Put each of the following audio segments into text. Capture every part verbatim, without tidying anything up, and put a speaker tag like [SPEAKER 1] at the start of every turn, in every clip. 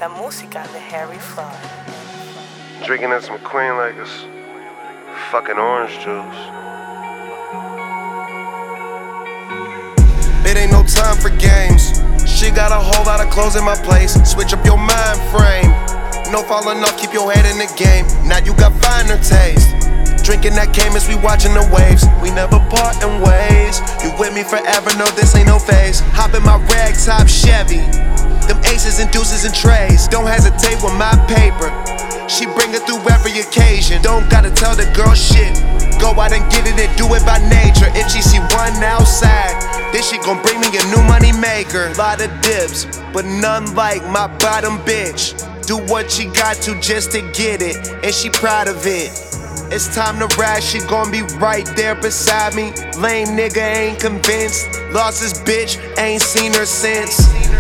[SPEAKER 1] La música de Harry Fraud.
[SPEAKER 2] Drinking that some Queen like it's fucking orange juice. It ain't no time for games. She got a whole lot of clothes in my place. Switch up your mind frame. No falling off, keep your head in the game. Now you got finer taste. Drinking that Caymus, we watching the waves. We never part in ways. You with me forever, no, this ain't no phase. Hop in my rag top Chevy. Them aces and deuces and trays. Don't hesitate with my paper. She bring it through every occasion. Don't gotta tell the girl shit. Go out and get it and do it by nature. If she see one outside, then she gon' bring me a new money maker. Lot of dibs, but none like my bottom bitch. Do what she got to just to get it, and she proud of it. It's time to ride, she gon' be right there beside me. Lame nigga ain't convinced. Lost his bitch, ain't seen her since.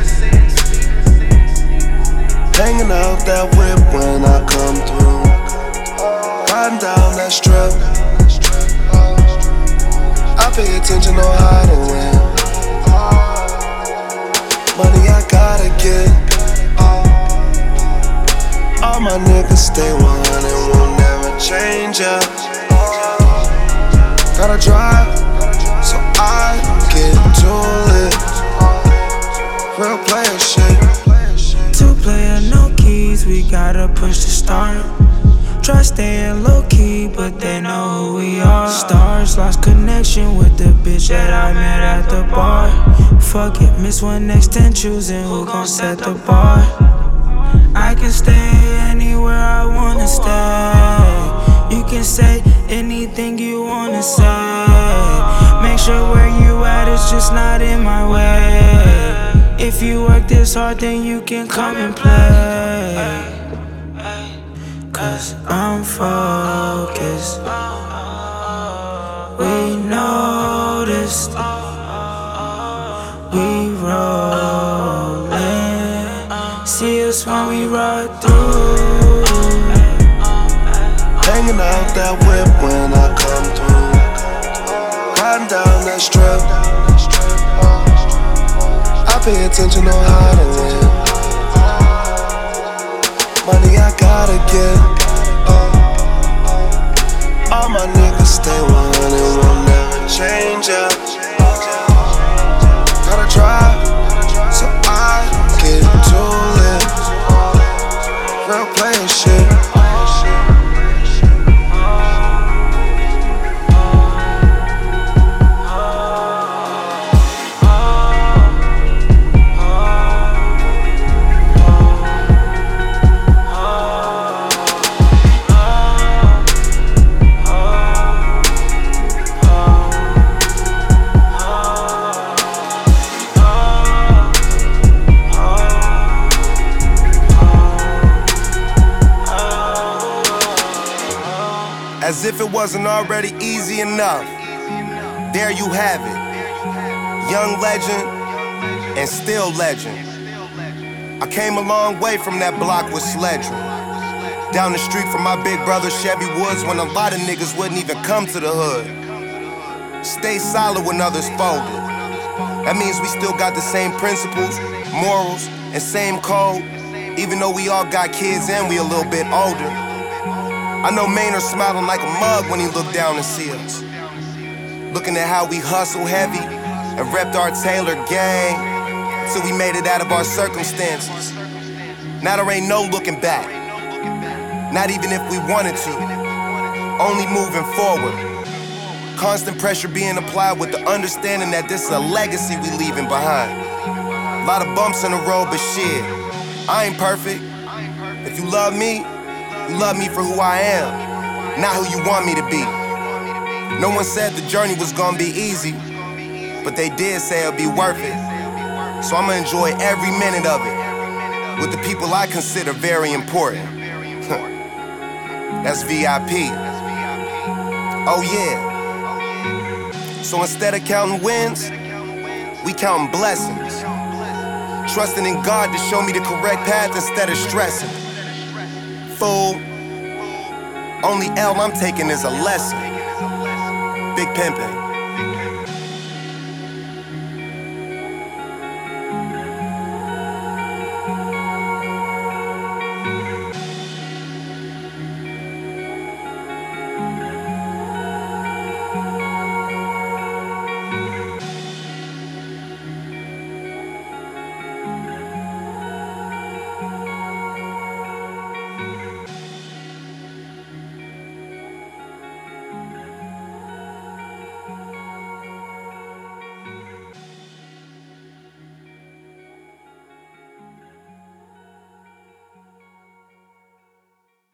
[SPEAKER 2] Hanging out that whip when I come through. Riding down that strip. I pay attention on how to win. Money I gotta get. All my niggas stay one hundred, won't never change up. Gotta drive, so I get to it. Real player shit.
[SPEAKER 3] Two player, no keys, we gotta push the start. Try staying low key, but they know who we are. Stars lost connection with the bitch that I met at the bar. Fuck it, miss one next ten, choosing who gon' set the bar. I can stay anywhere I wanna stay. You can say anything you wanna say. Make sure where you at is just not in my way. If you work this hard, then you can come and play. Cause I'm focused. We noticed. We rollin'. See us when we ride through.
[SPEAKER 2] Hanging out that whip when I come through. Riding down that strip. I pay attention on how to win. Money I gotta get. All my niggas stay one hundred, won't never change up. Gotta drive, so I get to it. Real player shit. As if it wasn't already easy enough, there you have it. Young legend and still legend. I came a long way from that block with sledging. Down the street from my big brother Chevy Woods when a lot of niggas wouldn't even come to the hood. Stay solid when others folded. That means we still got the same principles, morals, and same code, even though we all got kids and we a little bit older. I know Maynard smiling like a mug when he looked down and see us. Looking at how we hustle heavy and repped our Taylor gang till we made it out of our circumstances. Now there ain't no looking back, not even if we wanted to, only moving forward. Constant pressure being applied with the understanding that this is a legacy we leaving behind. A lot of bumps in the road, but shit, I ain't perfect. If you love me, you love me for who I am, not who you want me to be. No one said the journey was gonna be easy, but they did say it'll be worth it. So I'ma enjoy every minute of it with the people I consider very important. That's V I P. Oh yeah. So instead of counting wins, we counting blessings. Trusting in God to show me the correct path instead of stressing. Fool, only L I'm taking is a lesson. Big pimpin'.